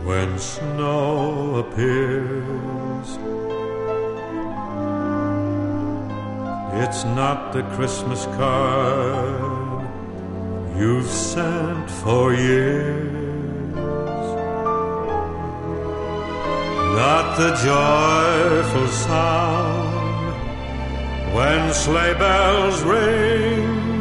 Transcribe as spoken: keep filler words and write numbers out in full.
when snow appears. It's not the Christmas card you've sent for years, not the joyful sound when sleigh bells ring.